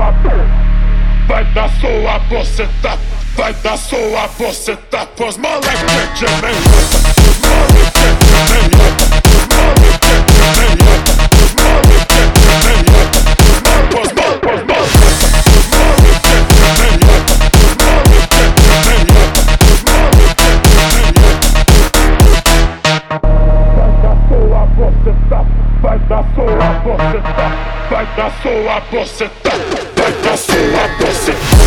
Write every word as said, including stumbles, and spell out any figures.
sua, vai dar sua boceta, vai dar sua boceta pros moleque de meiota, os moleque de meiota, os moleque de meiota, os moleque de meiota, os moleque, os moleque, os moleque de meiota, os moleque de meiota, os moleque de meiota. Vai dar sua boceta, vai dar sua boceta, vai dar sua boceta, vai dar sua boceta.